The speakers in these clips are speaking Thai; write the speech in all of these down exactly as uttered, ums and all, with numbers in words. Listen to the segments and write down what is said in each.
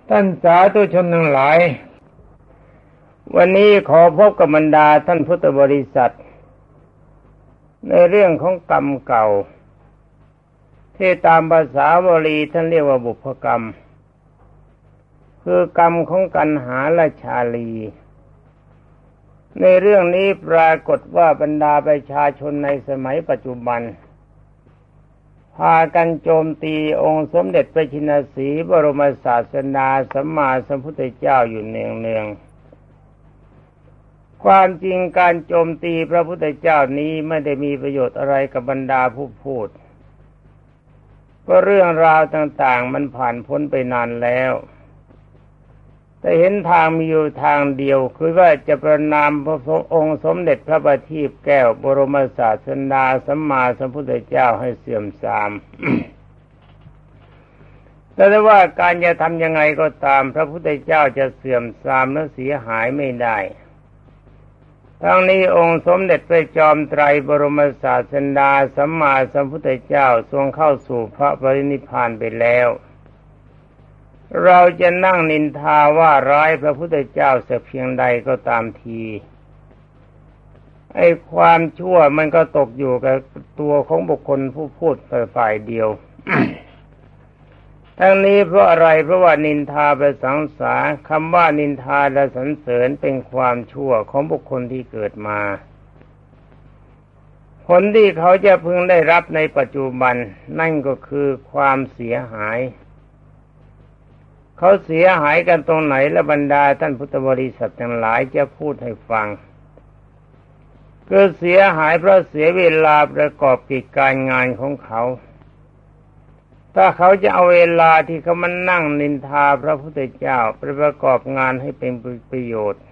ท่านสาธุชนทั้งหลายวันนี้ขอพบกับบรรดาท่านพุทธบริษัทในเรื่องของกรรมเก่าที่ตามภาษาบาลีท่านเรียกว่าบุพกรรมคือกรรมของกันหาและชาลีในเรื่องนี้ปรากฏว่าบรรดาประชาชนในสมัยปัจจุบันพากันโจมตีองค์สมเด็จพระชินสีห์บรมศาสดาสัมมาสัมพุทธเจ้าอยู่เนืองๆความจริงการโจมตีพระพุทธเจ้านี้ไม่ได้มีประโยชน์อะไรกับบรรดาผู้พูดเพราะเรื่องราวต่างๆมันผ่านพ้นไปนานแล้วแต่เห็นทางมีอยู่ทางเดียวคือว่าจะประนามพระองค์สมเด็จพระบัณฑิตแก้วบรมศาสดาสัมมาสัมพุทธเจ้าให้เสื่อมทราม แต่ว่าการจะทำยังไงก็ตามพระพุทธเจ้าจะเสื่อมทรามและเสียหายไม่ได้ทั้งนี้องค์สมเด็จพระจอมไตรบรมศาสดาสัมมาสัมพุทธเจ้าทรงเข้าสู่พระปรินิพพานไปแล้วเราจะนั่งนินทาว่าร้ายพระพุทธเจ้าสักเพียงใดก็ตามทีไอ้ความชั่วมันก็ตกอยู่กับตัวของบุคคลผู้พูดฝ่ายเดียว ทั้งนี้เพราะอะไรเพราะว่านินทาประสังสาคำว่านินทาและสรรเสริญเป็นความชั่วของบุคคลที่เกิดมาผลที่เขาจะพึงได้รับในปัจจุบันนั่นก็คือความเสียหายเขาเสียหายกันตรงไหนและบรรดาท่านพุทธบริษัททั้งหลายจะพูดให้ฟังคือเสียหายเพราะเสียเวลาประกอบกิจการงานของเขาถ้าเขาจะเอาเวลาที่เขามานั่งนินทาพระพุทธเจ้าไปประกอบงานให้เป็นประโยชน์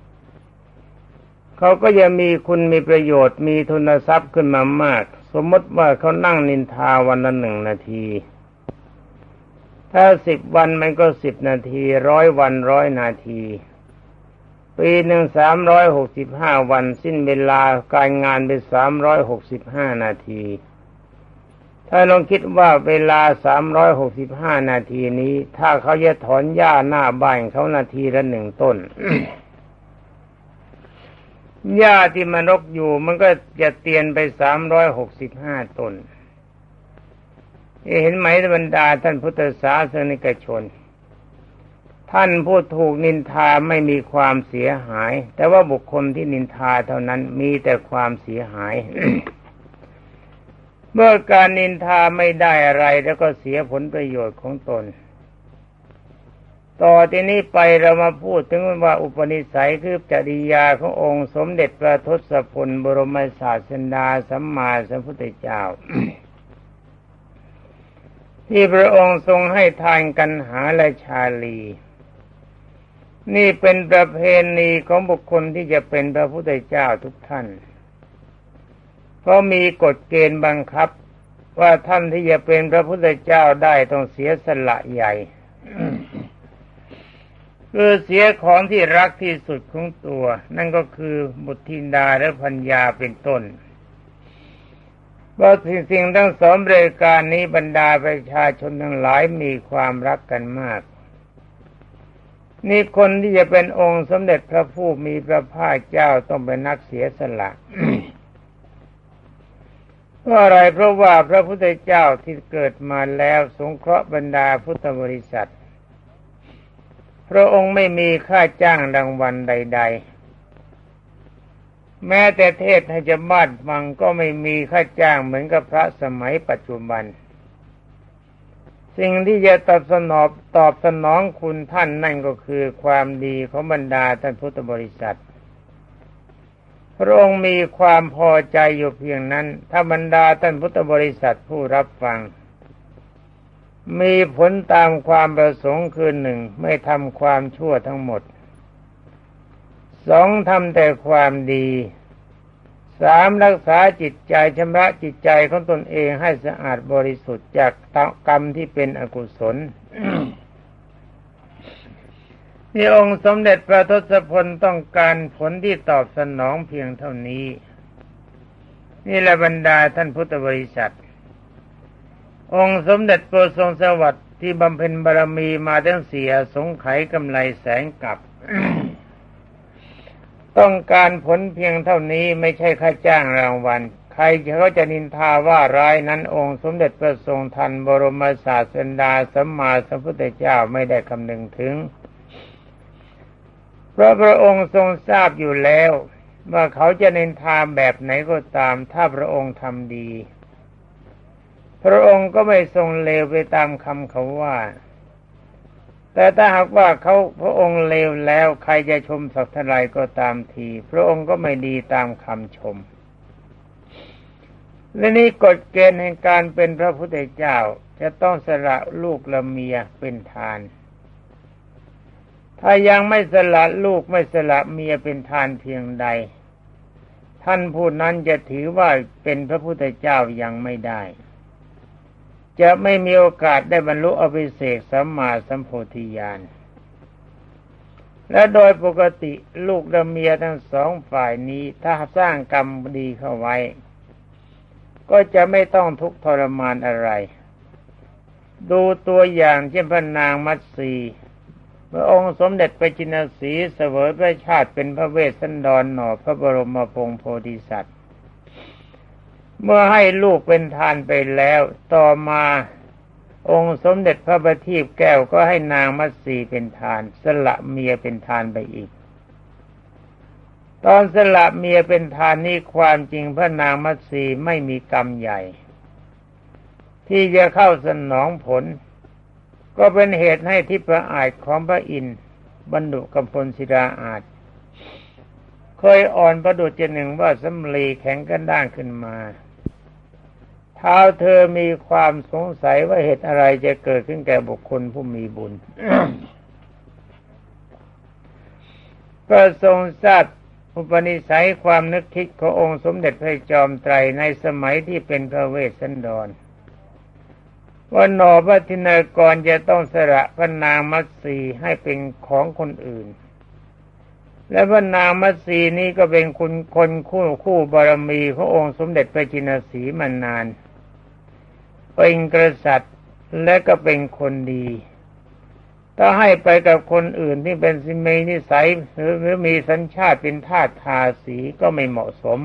เขาก็จะมีคุณมีประโยชน์มีทุนทรัพย์ขึ้นมามากสมมติว่าเขานั่งนินทาวันละหนึ่งนาทีถ้าสิบวันมันก็สิบนาทีร้อยวันร้อยนาทีปีหนึ่งสามร้อยหกสิบห้าวันสิ้นเวลาการงานเป็นสามร้อยหกสิบห้านาทีถ้าลองคิดว่าเวลาสามร้อยหกสิบห้านาทีนี้ถ้าเขาจะถอนหญ้าหน้าบ้านเขานาทีละหนึ่งต้น หญ้าที่มันรกอยู่มันก็จะเตียนไปสามร้อยหกสิบห้าต้นเห็นไหมบรรดาท่านพุทธศาสนิกชนท่านผู้ถูกนินทาไม่มีความเสียหายแต่ว่าบุคคลที่นินทาเท่านั้นมีแต่ความเสียหาย เมื่อการนินทาไม่ได้อะไรแล้วก็เสียผลประโยชน์ของตนต่อที่นี้ไปเรามาพูดถึงว่าอุปนิสัยคือจริยาขององค์สมเด็จพระทศพลบรมศาสดาสัมมาสัมพุทธเจ้า ที่พระองค์ทรงให้ทานกันหาและชาลีนี่เป็นประเพณีของบุคคลที่จะเป็นพระพุทธเจ้าทุกท่านเพราะมีกฎเกณฑ์บังคับว่าท่านที่จะเป็นพระพุทธเจ้าได้ต้องเสียสละใหญ่ คือเสียของที่รักที่สุดของตัวนั่นก็คือบุตรธิดาและภรรยาเป็นต้นว่าสิ่งทั้งสองรายการนี้บรรดาประชาชนทั้งหลายมีความรักกันมากนี่คนที่จะเป็นองค์สมเด็จพระผู้มีพระภาคเจ้าต้องเป็นนักเสียสละ เพราะอะไรเพราะว่าพระพุทธเจ้าที่เกิดมาแล้วสงเคราะห์บรรดาพุทธบริษัทพระองค์ไม่มีค่าจ้างรางวัลใดๆแม้แต่เทศให้จะบ้านฟังก็ไม่มีค่าจ้างเหมือนกับพระสมัยปัจจุบันสิ่งที่จะตอบสนองตอบสนองคุณท่านนั่นก็คือความดีของบรรดาท่านพุทธบริษัทพระองค์มีความพอใจอยู่เพียงนั้นถ้าบรรดาท่านพุทธบริษัทผู้รับฟังมีผลตามความประสงค์คือหนึ่งไม่ทำความชั่วทั้งหมดสองทำแต่ความดีสามรักษาจิตใจชำระจิตใจของตนเองให้สะอาดบริสุทธิ์จากกรรมที่เป็นอกุศล ที่องค์สมเด็จพระทศพลต้องการผลที่ตอบสนองเพียงเท่านี้นี่แหละบรรดาท่านพุทธบริษัท องค์สมเด็จโปรดทรงสวัสดิ์ที่บำเพ็ญบารมีมาทั้งสี่อสงไขยกำไรแสนกับ ต้องการผลเพียงเท่านี้ไม่ใช่ค่าจ้างรางวัลใครเขาจะนินทาว่าร้ายนั้นองค์สมเด็จพระทรงทันบรมศาสดาสัมมาสัมพุทธเจ้าไม่ได้คำนึงถึงเพราะพระองค์ทรงทราบอยู่แล้วว่าเขาจะนินทาแบบไหนก็ตามถ้าพระองค์ทำดีพระองค์ก็ไม่ทรงเลวไปตามคำเขาว่าแต่ถ้าหากว่าเขาพระองค์เลวแล้วใครจะชมสักเท่าไรก็ตามทีพระองค์ก็ไม่ดีตามคำชมและนี่กฎเกณฑ์แห่งการเป็นพระพุทธเจ้าจะต้องสละลูกและเมียเป็นทานถ้ายังไม่สละลูกไม่สละเมียเป็นทานเพียงใดท่านผู้นั้นจะถือว่าเป็นพระพุทธเจ้ายังไม่ได้จะไม่มีโอกาสได้บรรลุอภิเษกสัมมาสัมโพธิญาณและโดยปกติลูกและเมียทั้งสองฝ่ายนี้ถ้าสร้างกรรมดีเข้าไว้ก็จะไม่ต้องทุกข์ทรมานอะไรดูตัวอย่างเช่นพระนางมัตสีพระองค์สมเด็จพระจินสีเสวยพระชาติเป็นพระเวสสันดรหน่อพระบรมพงศ์โพธิสัตว์เมื่อให้ลูกเป็นทานไปแล้วต่อมาองค์สมเด็จพระบัณฑิตแก้วก็ให้นางมัตสีเป็นทานสละเมียเป็นทานไปอีกตอนสละเมียเป็นทานนี้ความจริงพระนางมัตสีไม่มีกรรมใหญ่ที่จะเข้าสนองผลก็เป็นเหตุให้ทิพย์อาจของพระอินทร์บรรดุกัมพลศิลาอาจเคยอ่อนประดุจหนึ่งว่าสำลีแข็งกระด้างขึ้นมาเท้าเธอมีความสงสัยว่าเหตุอะไรจะเกิดขึ้นแก่บุคคลผู้มีบุญ ก็ทรงทราบอุปนิสัยความนึกคิดขององค์สมเด็จพระจอมไตรในสมัยที่เป็นพระเวสสันดรว่าหนอพระทินากรจะต้องสละพระนางมัตสีให้เป็นของคนอื่นและพระนางมัตสีนี้ก็เป็นคนคนคู่คู่บารมีขององค์สมเด็จพระจินสีมานานเป็นกษัตริย์และก็เป็นคนดีถ้าให้ไปกับคนอื่นที่เป็นสิมีนิสัยหรือหรือมีสัญชาติเป็นทาสทาสีก็ไม่เหมาะสม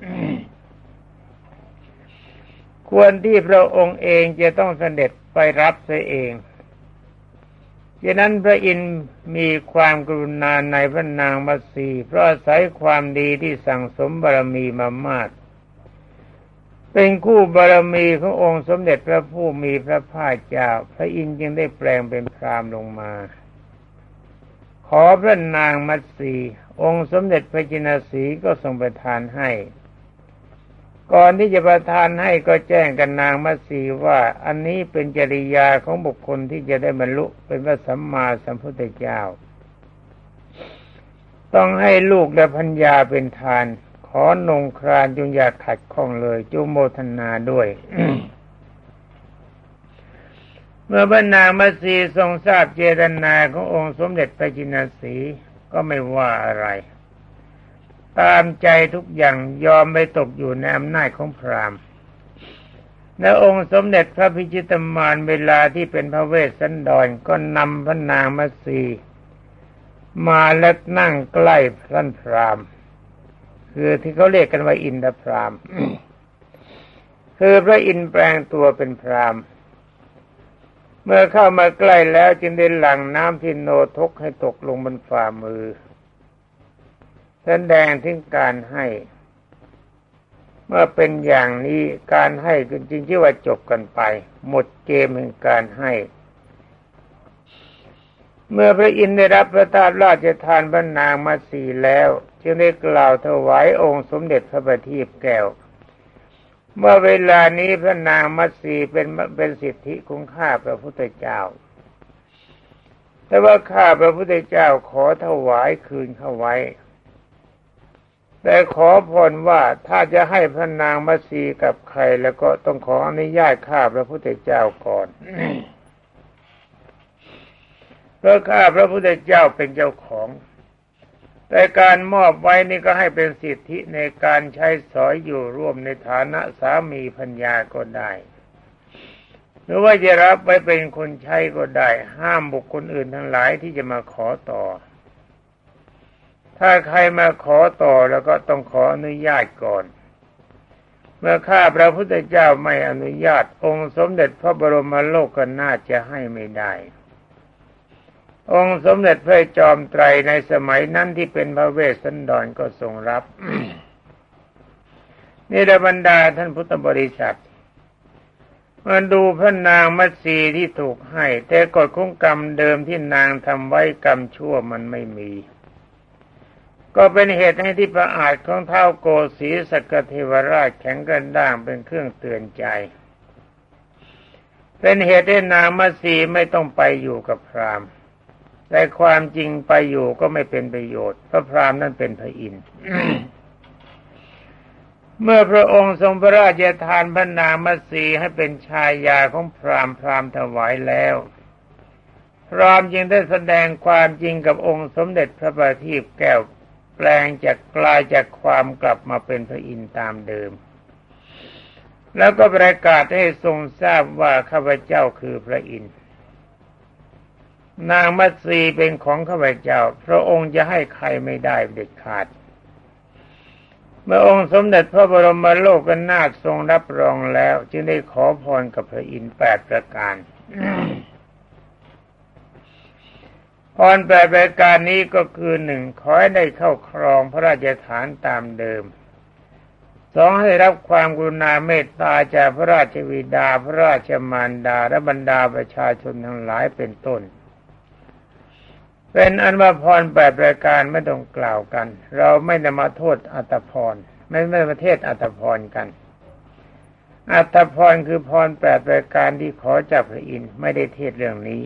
ควรที่พระองค์เองจะต้องเสด็จไปรับเสียเองฉะนั้นพระอินทร์มีความกรุณาในพระนางมัตสีเพราะอาศัยความดีที่สั่งสมบารมีมามากเป็นคู่บารมีขององค์สมเด็จพระผู้มีพระภาคเจ้าพระอินทร์จึงได้แปลงเป็นพราหมณ์ลงมาขอพระนางมัตสีองค์สมเด็จพระจินสีก็ทรงประทานให้ก่อนที่จะประทานให้ก็แจ้งกับนางมัตสีว่าอันนี้เป็นจริยาของบุคคลที่จะได้บรรลุเป็นพระสัมมาสัมพุทธเจ้าต้องให้ลูกและพัญญาเป็นทานขอนงครานจงอย่าขัดข้องเลยจุโมทนาด้วย เมื่อพระนางมัตสีทรงทราบเจตนาขององค์สมเด็จพระจินสีก็ไม่ว่าอะไรตามใจทุกอย่างยอมไปตกอยู่ในอำนาจของพราหมณ์และองค์สมเด็จพระพิชิตมารเวลาที่เป็นพระเวสสันดรก็นำพระนางมัตสีมาและนั่งใกล้ท่านพราหมณ์คือที่เขาเรียกกันว่าอินทพราหมณ์ คือพระอินทร์แปลงตัวเป็นพราหมณ์เมื่อเข้ามาใกล้แล้วจึงได้หลั่งน้ำที่โนทกให้ตกลงบนฝ่ามือแสดงถึงการให้เมื่อเป็นอย่างนี้การให้จริงๆที่ว่าจบกันไปหมดเกมแห่งการให้เมื่อพระอินทร์ได้รับพระทาสราชทานพระนางมัตสีแล้วจึงได้กล่าวถวายองค์สมเด็จพระบัณฑิตแก้วเมื่อเวลานี้พระนางมัตสีเป็นเป็นสิทธิของข้าพระพุทธเจ้าแต่ว่าข้าพระพุทธเจ้าขอถวายคืนเข้าไว้แต่ขอพรว่าถ้าจะให้พระนางมัตสีกับใครแล้วก็ต้องขออนุญาตข้าพระพุทธเจ้าก่อน เพราะข้าพระพุทธเจ้าเป็นเจ้าของแต่การมอบไว้นี่ก็ให้เป็นสิทธิในการใช้สอยอยู่ร่วมในฐานะสามีภรรยาก็ได้หรือว่าจะรับไว้เป็นคนใช้ก็ได้ห้ามบุคคลอื่นทั้งหลายที่จะมาขอต่อถ้าใครมาขอต่อแล้วก็ต้องขออนุญาตก่อนเมื่อข้าพระพุทธเจ้าไม่อนุญาตองค์สมเด็จพระบรมโลกนาถจะให้ไม่ได้องค์สมเด็จพระจอมไตรในสมัยนั้นที่เป็นพระเวสสันดรก็ทรงรับ นี่บรรดาท่านพุทธบริษัทมาดูพระนางมัตสีที่ถูกให้แต่กฎของกรรมเดิมที่นางทำไว้กรรมชั่วมันไม่มีก็เป็นเหตุให้ที่พระอาจของท้าวโกสีสกเทวราชแข็งกระด้างเป็นเครื่องเตือนใจเป็นเหตุให้นางมัตสีไม่ต้องไปอยู่กับพราหมณ์แต่ความจริงไปอยู่ก็ไม่เป็นประโยชน์เพราะพราหมณ์นั้นเป็นพระอินทร์ เมื่อพระองค์ทรงพระราชทานพระนางมัตสีให้เป็นชายาของพราหมณ์พราหมณ์ถวายแล้วพราหมณ์จึงได้แสดงความจริงกับองค์สมเด็จพระบพิตรแก้วแปลงจากกลายจากความกลับมาเป็นพระอินทร์ตามเดิมแล้วก็ประกาศให้ทรงทราบว่าข้าพเจ้าคือพระอินทร์นางมัตสีเป็นของข้าพเจ้าพระองค์จะให้ใครไม่ได้เด็ดขาดเมื่อองค์สมเด็จพระบรมโลกนาถทรงรับรองแล้วจึงได้ขอพรกับพระอินทร์แปดประการ พรแปดประการนี้ก็คือหนึ่งขอให้ได้เข้าครองพระราชฐานตามเดิมสองให้รับความกรุณาเมตตาจากพระราชบิดาพระราชมารดาและบรรดาประชาชนทั้งหลายเป็นต้นเป็นอันว่าพรแปดประการไม่ต้องกล่าวกันเราไม่ได้มาโทษอัตภรไม่ไม่มาเทศอัตภรกันอัตภรคือพรแปดประการที่ขอจากพระอินทร์ไม่ได้เทศเรื่องนี้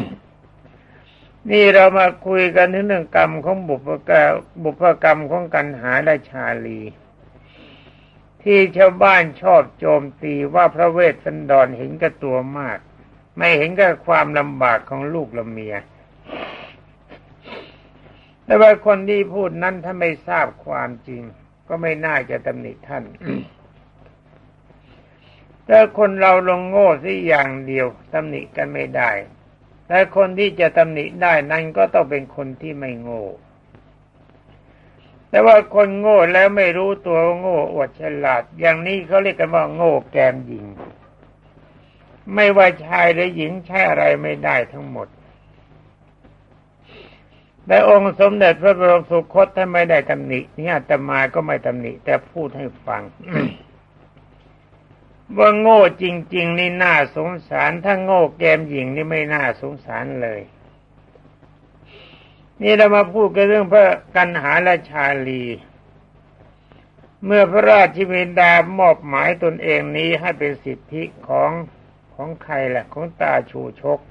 นี่เรามาคุยกันถึงเรื่องกรรมของบุพกรรมบุพกรรมของกันหาและชาลีที่ชาวบ้านชอบโจมตีว่าพระเวสสันดรเห็นแก่ตัวมากไม่เห็นแก่ความลำบากของลูกและเมียแต่ว่าคนที่พูดนั้นถ้าไม่ทราบความจริงก็ไม่น่าจะตำหนิท่าน แต่คนเราลงโง่สิอย่างเดียวตำหนิกันไม่ได้แต่คนที่จะตำหนิได้นั้นก็ต้องเป็นคนที่ไม่โง่แต่ว่าคนโง่แล้วไม่รู้ตัวโง่อวดฉลาดอย่างนี้เขาเรียกกันว่าโง่แกมหญิงไม่ว่าชายหรือหญิงใช้อะไรไม่ได้ทั้งหมดแต่องค์สมเด็จพระบรมสุคตท่านไม่ได้ตำหนินี่อาตมาก็ไม่ตำหนิแต่พูดให้ฟัง ว่าโง่จริงๆนี่น่าสงสารถ้าโง่แกมหญิงนี่ไม่น่าสงสารเลยนี่เรามาพูดกันเรื่องพระกันหาและชาลีเมื่อพระราชบิดามอบหมายตนเองนี้ให้เป็นสิทธิของของใครล่ะของตาชูชก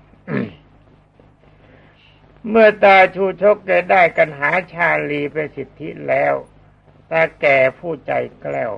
เมื่อตาชูชกจะได้กันหาชาลีเป็นสิทธิแล้วตาแก่ผู้ใจแกล้ว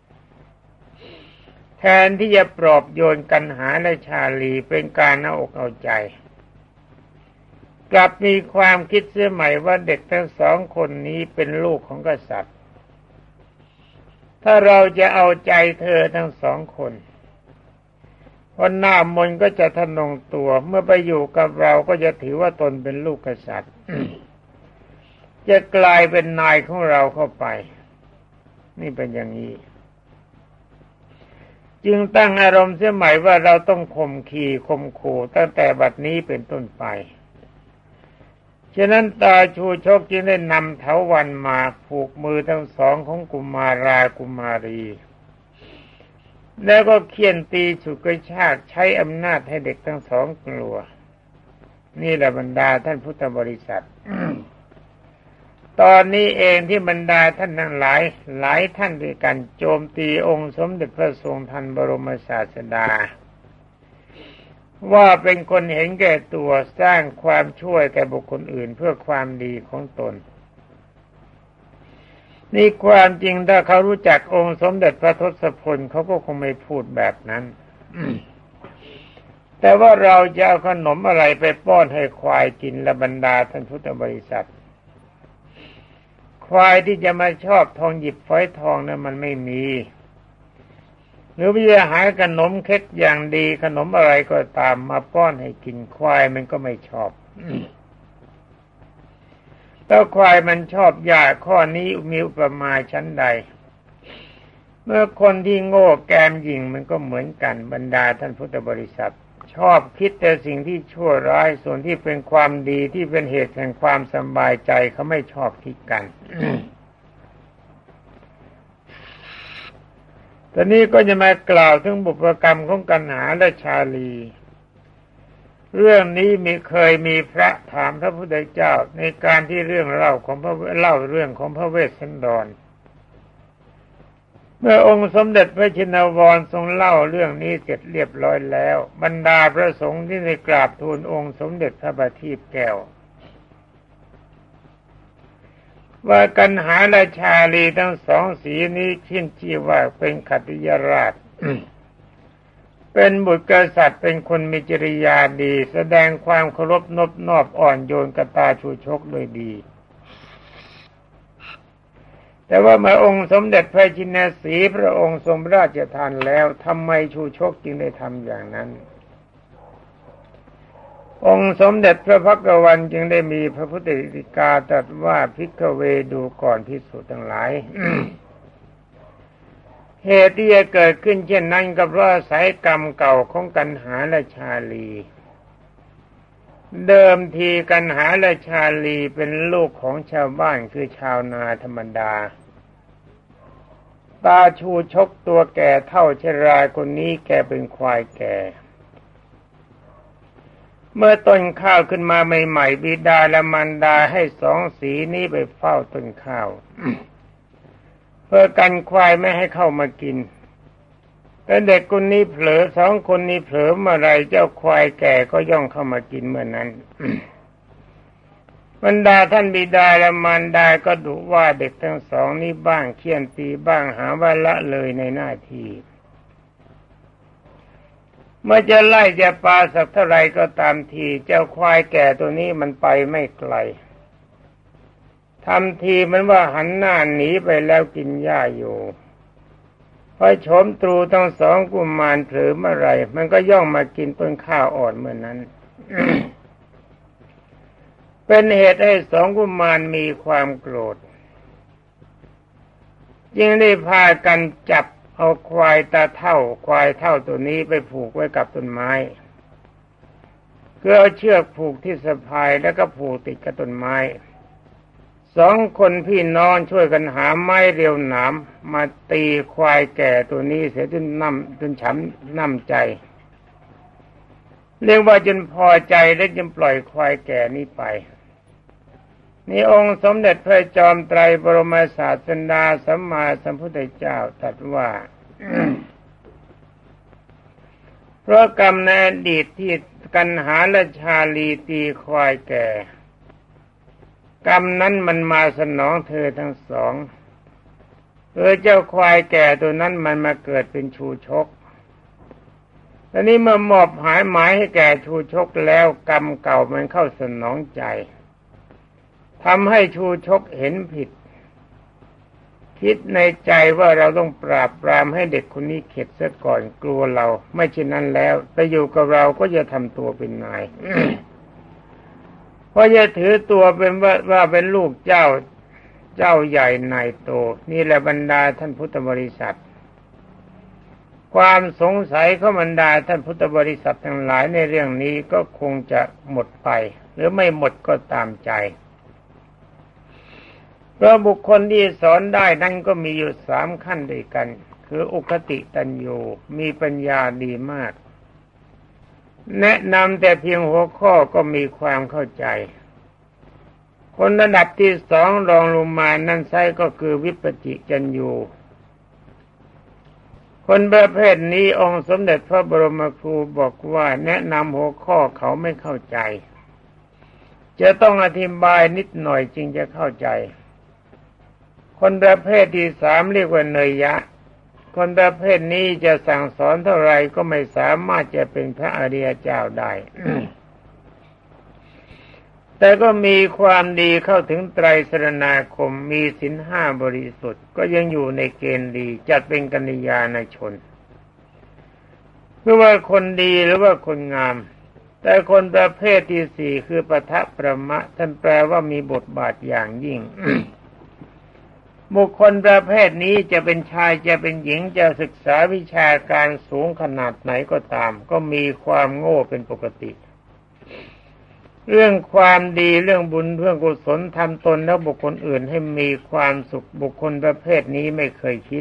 แทนที่จะปลอบโยนกันหาและชาลีเป็นการเอาอกเอาใจกลับมีความคิดเสียใหม่ว่าเด็กทั้งสองคนนี้เป็นลูกของกษัตริย์ถ้าเราจะเอาใจเธอทั้งสองคนคนหน้ามนก็จะทะนงตัวเมื่อไปอยู่กับเราก็จะถือว่าตนเป็นลูกกษัตริย์ จะกลายเป็นนายของเราเข้าไปนี่เป็นอย่างนี้จึงตั้งอารมณ์เสียใหม่ว่าเราต้องข่มขีข่มขู่ตั้งแต่บัดนี้เป็นต้นไปฉะนั้นตาชูชกจึงได้นำเถาวัลย์มาผูกมือทั้งสองของกุมารากุมารีแล้วก็เคี่ยนตีฉุดกระชากใช้อำนาจให้เด็กทั้งสองกลัวนี่แหละบรรดาท่านพุทธบริษัท ตอนนี้เองที่บรรดาท่านทั้งหลายหลายท่านด้วยกันโจมตีองค์สมเด็จพระทรงทันบรมศาสดาว่าเป็นคนเห็นแก่ตัวสร้างความชั่วแก่บุคคลอื่นเพื่อความดีของตนนี่ความจริงถ้าเขารู้จักองค์สมเด็จพระทศพลเขาก็คงไม่พูดแบบนั้น แต่ว่าเราจะเอาขนมอะไรไปป้อนให้ควายกินละบรรดาท่านพุทธบริษัทควายที่จะมาชอบทองหยิบฝอยทองนั้นมันไม่มีหรือวิจะหาขนมเค้กอย่างดีขนมอะไรก็ตามมาป้อนให้กินควายมันก็ไม่ชอบแล้วควายมันชอบหญ้าข้อนี้มีอุปมาชั้นใดเมื่อคนที่โง่แกมหยิ่งมันก็เหมือนกันบรรดาท่านพุทธบริษัทชอบคิดแต่สิ่งที่ชั่วร้ายส่วนที่เป็นความดีที่เป็นเหตุแห่งความสบายใจเขาไม่ชอบคิดกัน ตอนนี้ก็จะมากล่าวถึงบุพกรรมของกันหาและชาลีเรื่องนี้มีเคยมีพระถามพระพุทธเจ้าในการที่เรื่องเล่าของพระเล่าเรื่องของพระเวสสันดรเมื่อองค์สมเด็จพระชินวรทรงเล่าเรื่องนี้เสร็จเรียบร้อยแล้วบรรดาพระสงฆ์ที่ได้กราบทูลองค์สมเด็จพระบัณฑิตแก้วว่ากันหาและชาลีทั้งสองสีนี้ขึ้นชื่อว่าเป็นขัตติยราช เป็นบุตรกษัตริย์เป็นคนมีจริยาดีแสดงความเคารพนบนอบอ่อนโยนกตาชูชกโดยดีแต่ว่าเมื่อองค์สมเด็จพระจินสีห์พระองค์ทรงราชทานแล้วทำไมชูชกจึงได้ทำอย่างนั้นองค์สมเด็จพระพักวันจึงได้มีพระพุทธฎีกาตรัสว่าภิกขเวดูก่อนภิกษุทั้งหลาย เหตุที่จะเกิดขึ้นเช่นนั้นก็เพราะอาศัยกรรมเก่าของกันหาและชาลีเดิมทีกันหาและชาลีเป็นลูกของชาวบ้านคือชาวนาธรรมดาตาชูชกตัวแก่เท่าชราคนนี้แกเป็นควายแก่เมื่อต้นข้าวขึ้นมาใหม่ๆบิดาและมารดาให้สองสีนี้ไปเฝ้าต้นข้าว เพื่อกันควายไม่ให้เข้ามากินแต่เด็กคนนี้เผลอสองคนนี้เผลอเมื่อไรเจ้าควายแก่ก็ย่องเข้ามากินเมื่อนั้น บรรดาท่านบิดาและมารดาก็ดุว่าเด็กทั้งสองนี้บ้างเคี่ยนตีบ้างหาว่าละเลยในหน้าที่เมื่อจะไล่จะปาสักเท่าไรก็ตามทีเจ้าควายแก่ตัวนี้มันไปไม่ไกลทำทีมันว่าหันหน้าหนีไปแล้วกินหญ้าอยู่พอชมตรูทั้งสองกุมารเผลอเมื่อไรมันก็ย่องมากินต้นข้าวอ่อนเมื่อนั้น เป็นเหตุให้สองกุมารมีความโกรธจึงได้พากันจับเอาควายตาเท่าควายเท่าตัวนี้ไปผูกไว้กับต้นไม้ก็เอาเชือกผูกที่สะพายแล้วก็ผูกติดกับต้นไม้สองคนพี่น้องช่วยกันหาไม้เรียวหนามมาตีควายแก่ตัวนี้เสียจนน้ำจนช้ำน้ำใจเรียกว่าจนพอใจและจึงปล่อยควายแก่นี้ไปนี่องค์สมเด็จพระจอมไตรบรมศาสดาสัมมาสัมพุทธเจ้าตรัสว่า เพราะกรรมในอดีตที่กันหาและชาลีตีควายแก่กรรมนั้นมันมาสนองเธอทั้งสองเออเจ้าควายแก่ตัวนั้นมันมาเกิดเป็นชูชกตอนนี้เมื่อมอบหายหมายให้แก่ชูชกแล้วกรรมเก่ามันเข้าสนองใจทำให้ชูชกเห็นผิดคิดในใจว่าเราต้องปราบปรามให้เด็กคนนี้เข็ดซะก่อนกลัวเราไม่เช่นนั้นแล้วไปอยู่กับเราก็จะทำตัวเป็นนาย เพราะจะถือตัวเป็นว่าว่าเป็นลูกเจ้าเจ้าใหญ่นายโตนี่แหละบรรดาท่านพุทธบริษัทความสงสัยของบรรดาท่านพุทธบริษัททั้งหลายในเรื่องนี้ก็คงจะหมดไปหรือไม่หมดก็ตามใจเพราะบุคคลที่สอนได้นั้นก็มีอยู่สามขั้นด้วยกันคืออุคติตัญญูมีปัญญาดีมากแนะนำแต่เพียงหัวข้อก็มีความเข้าใจคนระดับที่สองรองลงมานั่นไซก็คือวิปจิจัญญูคนประเภทนี้องค์สมเด็จพระบรมครูบอกว่าแนะนำหัวข้อเขาไม่เข้าใจจะต้องอธิบายนิดหน่อยจึงจะเข้าใจคนประเภทที่สามเรียกว่าเนยยะคนประเภทนี้จะสั่งสอนเท่าไรก็ไม่สามารถจะเป็นพระอริยเจ้าได้ แต่ก็มีความดีเข้าถึงไตรสรณาคมมีศีลห้าบริสุทธิ์ก็ยังอยู่ในเกณฑ์ดีจัดเป็นกัลยาณชนคือว่าคนดีหรือว่าคนงามแต่คนประเภทที่สี่คือปทะประมะท่านแปลว่ามีบทบาทอย่างยิ่ง บุคคลประเภทนี้จะเป็นชายจะเป็นหญิงจะศึกษาวิชาการสูงขนาดไหนก็ตามก็มีความโง่เป็นปกติเรื่องความดีเรื่องบุญเรื่องกุศลทำตนและบุคคลอื่นให้มีความสุขบุคคลประเภทนี้ไม่เคยคิด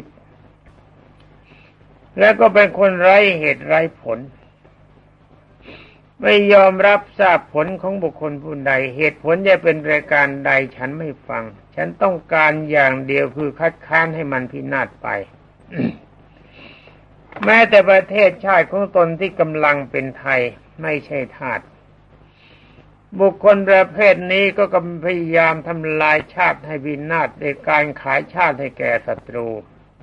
และก็เป็นคนไร้เหตุไร้ผลไม่ยอมรับทราบผลของบุคคลผู้ใดเหตุผลจะเป็นรายการใดฉันไม่ฟังฉันต้องการอย่างเดียวคือคัดค้านให้มันพินาศไป แม้แต่ประเทศชาติของตนที่กำลังเป็นไทยไม่ใช่ทาสบุคคลประเภทนี้ก็กำลังพยายามทำลายชาติให้วินาศในการขายชาติให้แก่ศัตรู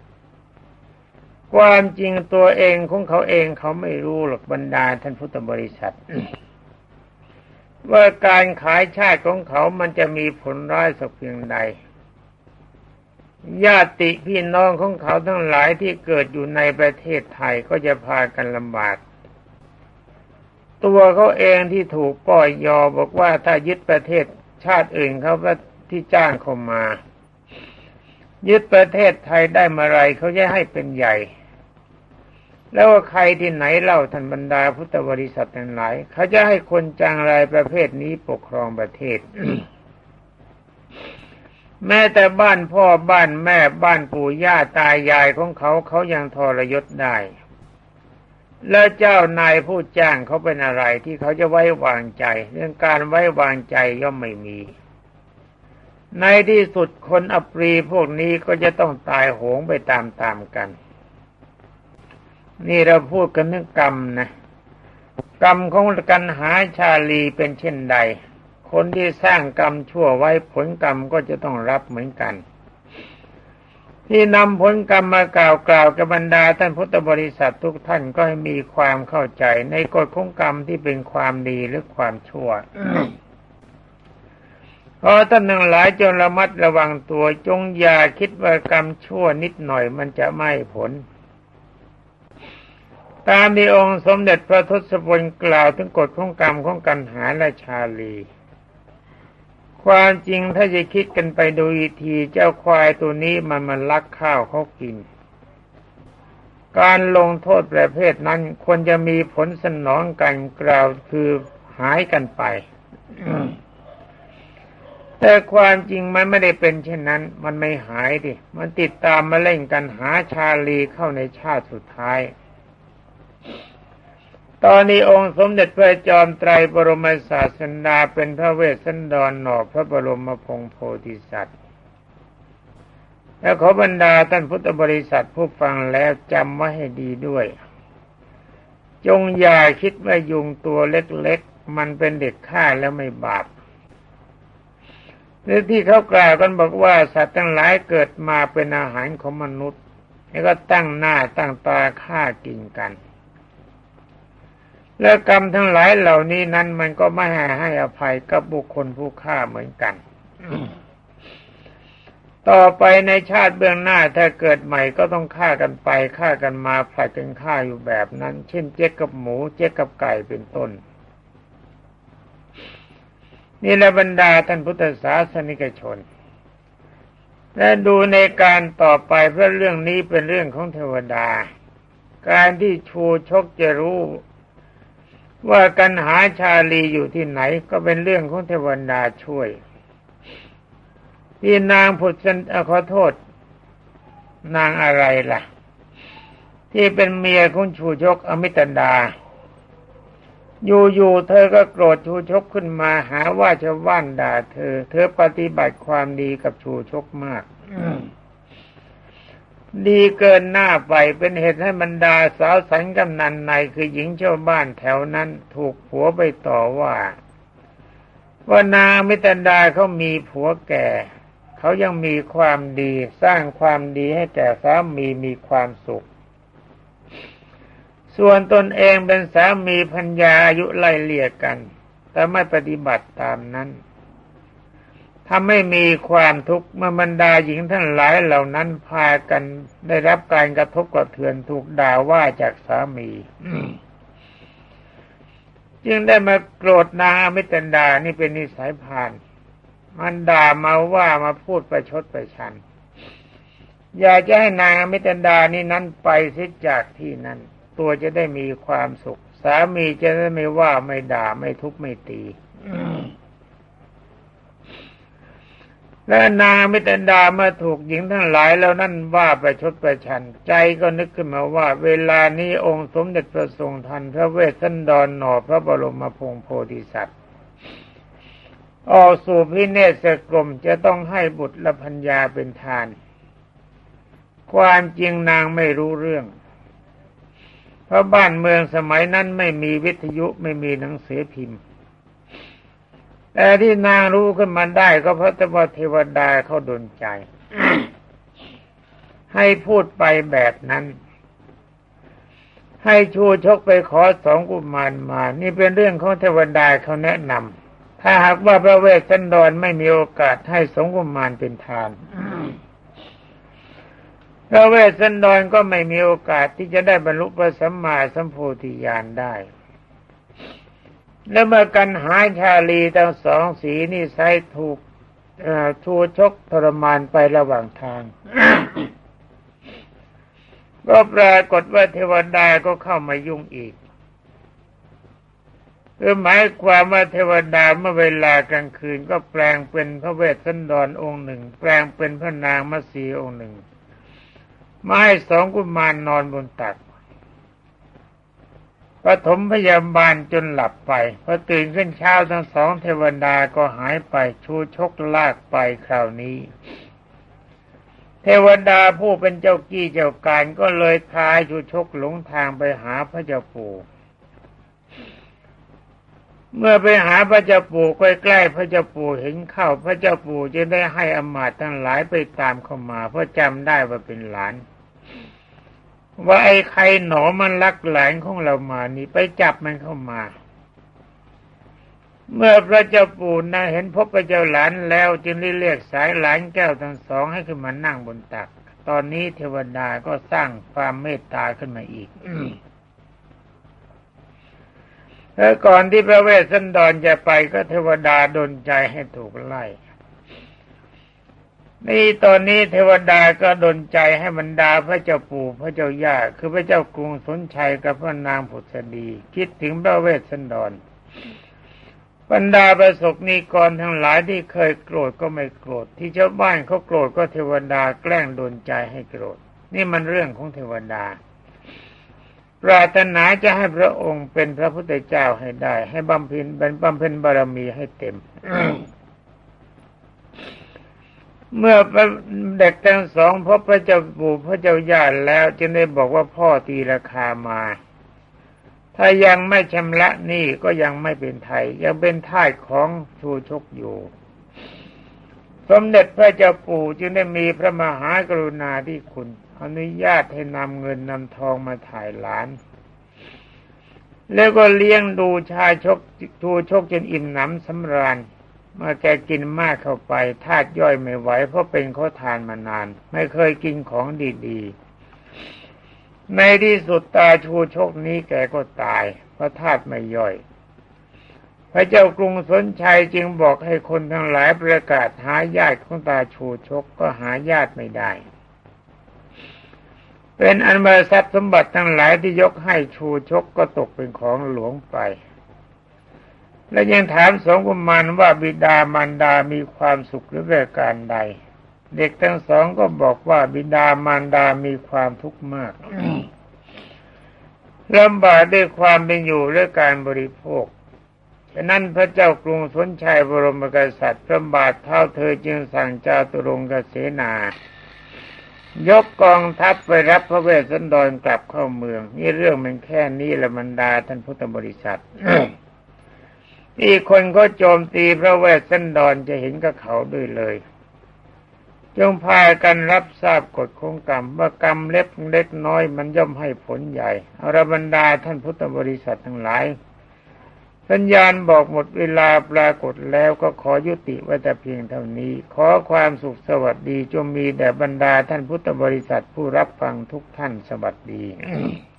ความจริงตัวเองของเขาเองเขาไม่รู้หรอกบรรดาท่านพุทธบริษัท ว่าการขายชาติของเขามันจะมีผลร้ายสักเพียงใดญาติพี่น้องของเขาทั้งหลายที่เกิดอยู่ในประเทศไทยก็จะพากันลำบากตัวเขาเองที่ถูกป้อยยอบอกว่าถ้ายึดประเทศชาติอื่นเขาที่จ้างเขามายึดประเทศไทยได้เมื่อไรเขาจะให้เป็นใหญ่แล้วว่าใครที่ไหนเล่าท่านบรรดาพุทธบริษัททั้งหลายเขาจะให้คนจังไรประเภทนี้ปกครองประเทศ แม้แต่บ้านพ่อบ้านแม่บ้านปู่ย่าตายายของเขาเขายังทรยศได้แล้วเจ้านายผู้จ้างเขาเป็นอะไรที่เขาจะไว้วางใจเรื่องการไว้วางใจย่อมไม่มีในที่สุดคนอัปรีพวกนี้ก็จะต้องตายโหงไปตามๆกันนี่เราพูดกันเรื่องกรรมนะกรรมของกันหาชาลีเป็นเช่นใดคนที่สร้างกรรมชั่วไว้ผลกรรมก็จะต้องรับเหมือนกันที่นำผลกรรมมากล่าวกล่าวกับบรรดาท่านพุทธบริษัททุกท่านก็ให้มีความเข้าใจในกฎของกรรมที่เป็นความดีหรือความชั่ว ขอท่านทั้งหลายจงระมัดระวังตัวจงอย่าคิดว่ากรรมชั่วนิดหน่อยมันจะไม่ผลตามที่องค์สมเด็จพระทศพลกล่าวถึงกฎของกรรมของกันหาและชาลีความจริงถ้าจะคิดกันไปดูอีกทีเจ้าควายตัวนี้มันมันลักข้าวเขากินการลงโทษประเภทนั้นควรจะมีผลสนองกันกล่าวคือหายกันไป แต่ความจริงมันไม่ได้เป็นเช่นนั้นมันไม่หายดิมันติดตามมาเล่นกันหาชาลีเข้าในชาติสุดท้ายตอนนี้องค์สมเด็จพระจอมไตรบรมศาสดาเป็นพระเวสสันดรหนอพระบรมพงศ์โพธิสัตว์และขอบรรดาท่านพุทธบริษัทผู้ฟังแล้วจำไว้ให้ดีด้วยจงอย่าคิดว่ายุงตัวเล็กๆมันเป็นเด็กฆ่าแล้วไม่บาปหรือที่เขากล่าวกันบอกว่าสัตว์ทั้งหลายเกิดมาเป็นอาหารของมนุษย์แล้วก็ตั้งหน้าตั้งตาฆ่ากินกันและกรรมทั้งหลายเหล่านี้นั้นมันก็ไม่ให้อภัยกับบุคคลผู้ฆ่าเหมือนกัน ต่อไปในชาติเบื้องหน้าถ้าเกิดใหม่ก็ต้องฆ่ากันไปฆ่ากันมาผลัดกันฆ่าอยู่แบบนั้นเช่นเจ๊กกับหมูเจ๊กกับไก่เป็นต้นนี่แหละบรรดาท่านพุทธศาสนิกชนและดูในการต่อไปเพราะเรื่องนี้เป็นเรื่องของเทวดาการที่ชูชกจะรู้ว่ากันหาชาลีอยู่ที่ไหนก็เป็นเรื่องของเทวดาช่วยที่นางพุทธขอโทษนางอะไรล่ะที่เป็นเมียของชูชกอมิตดาอยู่ๆเธอก็โกรธชูชกขึ้นมาหาว่าชาวบ้านด่าเธอเธอปฏิบัติความดีกับชูชกมากดีเกินหน้าไปเป็นเหตุให้บรรดาสาวสันกำนันในคือหญิงชาวบ้านแถวนั้นถูกผัวไปต่อว่าว่านางมิตรดาเขามีผัวแก่เขายังมีความดีสร้างความดีให้แก่สามีมีความสุขส่วนตนเองเป็นสามีภรรยาอายุไล่เลี่ยกันแต่ไม่ปฏิบัติตามนั้นทำให้มีความทุกข์เมื่อบรรดาหญิงทั้งหลายเหล่านั้นพากันได้รับการกระทบกระเทือนถูกด่าว่าจากสามีจึงได้มาโกรธนางอมิตันดานี่เป็นนิสัยพาลมันด่ามาว่ามาพูดประชดประชันอยากจะให้นางอมิตันดานี่นั้นไปเสียจากที่นั้นตัวจะได้มีความสุขสามีจะได้ไม่ว่าไม่ด่าไม่ทุบไม่ตีและนางอมิตันดาเมื่อถูกหญิงทั้งหลายแล้วนั่นว่าประชดประชันใจก็นึกขึ้นมาว่าเวลานี้องค์สมเด็จพระทรงทันพระเวสสันดรหน่อพระบรมพงศ์โพธิสัตว์ออกสู่พิเนศกรมจะต้องให้บุตรและภรรยาเป็นทานความจริงนางไม่รู้เรื่องเพราะบ้านเมืองสมัยนั้นไม่มีวิทยุไม่มีหนังสือพิมพ์แต่ที่นางรู้ขึ้นมาได้ก็เพราะว่าเทวดาเขาดลใจ ให้พูดไปแบบนั้นให้ชูชกไปขอสองกุมารมานี่เป็นเรื่องของเทวดาเขาแนะนำถ้าหากว่าพระเวสสันดรไม่มีโอกาสให้สองกุมารเป็นทานพระเวสสันดรก็ไม่มีโอกาสที่จะได้บรรลุพระสัมมาสัมโพธิญาณได้และเมื่อกันหาชาลีทั้งสองสีนี่ใช้ถูกชูชกทรมานไประหว่างทาง ก็ปรากฏว่าเทวดาก็เข้ามายุ่งอีกคือหมายความว่าเทวดาเมื่อเวลากลางคืนก็แปลงเป็นพระเวสสันดรองค์หนึ่งแปลงเป็นพระนางมัตสีองค์หนึ่งมาให้สองกุมารนอนบนตักปฐมพยาบาลจนหลับไปพอตื่นขึ้นเช้าทั้งสองเทวดาก็หายไปชูชกลากไปคราวนี้เทวดาผู้เป็นเจ้ากี้เจ้าการก็เลยพาชูชกหลงทางไปหาพระเจ้าปู่เมื่อไปหาพระเจ้าปู่ใกล้ๆพระเจ้าปู่เห็นเข้าพระเจ้าปู่จึงได้ให้อมาตย์ทั้งหลายไปตามเข้ามาเพราะจำได้ว่าเป็นหลานว่าไอ้ใครหนอมันลักหลานของเรามานี่ไปจับมันเข้ามาเมื่อพระเจ้าปู่น่ะเห็นพบพระเจ้าหลานแล้วจึงเรียกสายหลานแก้วทั้งสองให้ขึ้นมานั่งบนตักตอนนี้เทวดาก็สร้างความเมตตาขึ้นมาอีก แล้วก่อนที่พระเวสสันดรจะไปก็เทวดาดลใจให้ถูกไล่นี่ตอนนี้เทวดาก็ดลใจให้บรรดาพระเจ้าปู่พระเจ้าย่าคือพระเจ้ากรุงสนชัยกับพระนางผุษดีคิดถึงพระเวสสันดรบรรดาประสบนิกรทั้งหลายที่เคยโกรธก็ไม่โกรธที่ชาวบ้านเขาโกรธก็เทวดาแกล้งดลใจให้โกรธนี่มันเรื่องของเทวดาปรารถนาจะให้พระองค์เป็นพระพุทธเจ้าให้ได้ให้บำเพ็ญเป็นบำเพ็ญบารมีให้เต็ม เมื่อเด็กทั้งสองพบพระเจ้าปู่พระเจ้าย่าแล้วจึงได้บอกว่าพ่อตีราคามาถ้ายังไม่ชำระหนี้ก็ยังไม่เป็นไทยยังเป็นทาสของชูชกอยู่สมเด็จพระเจ้าปู่จึงได้มีพระมหากรุณาธิคุณอนุญาตให้นำเงินนำทองมาถ่ายหลานแล้วก็เลี้ยงดูชายชกชูชกจนอิ่มหนำสำราญเมื่อแกกินมากเข้าไปธาตุย่อยไม่ไหวเพราะเป็นขอทานมานานไม่เคยกินของดีๆในที่สุดตาชูชกนี้แกก็ตายเพราะธาตุไม่ย่อยพระเจ้ากรุงสนชัยจึงบอกให้คนทั้งหลายประกาศหาญาติของตาชูชกก็หาญาติไม่ได้เป็นอันว่าทรัพย์สมบัติทั้งหลายที่ยกให้ชูชกก็ตกเป็นของหลวงไปและยังถามสองกุมารว่าบิดามารดามีความสุขหรือประการใดเด็กทั้งสองก็บอกว่าบิดามารดามีความทุกข์มาก ลำบากด้วยความเป็นอยู่และการบริโภคฉะนั้นพระเจ้ากรุงสนชัยบรมกษัตริย์พระบาทเท้าเธอจึงสั่งจาตุรงกเสนายกกองทัพไปรับพระเวสสันดรกลับเข้าเมืองนี่เรื่องมันแค่นี้ละบรรดาท่านพุทธบริษัท ที่คนก็โจมตีพระเวสสันดรจะเห็นกับเขาด้วยเลยจงพากันรับทราบกฎของกรรมว่ากรรมเล็กเล็กน้อยมันย่อมให้ผลใหญ่เอาละบรรดาท่านพุทธบริษัททั้งหลายสัญญาณบอกหมดเวลาปรากฏแล้วก็ขอยุติไว้แต่เพียงเท่านี้ขอความสุขสวัสดีจงมีแด่บรรดาท่านพุทธบริษัทผู้รับฟังทุกท่านสวัสดี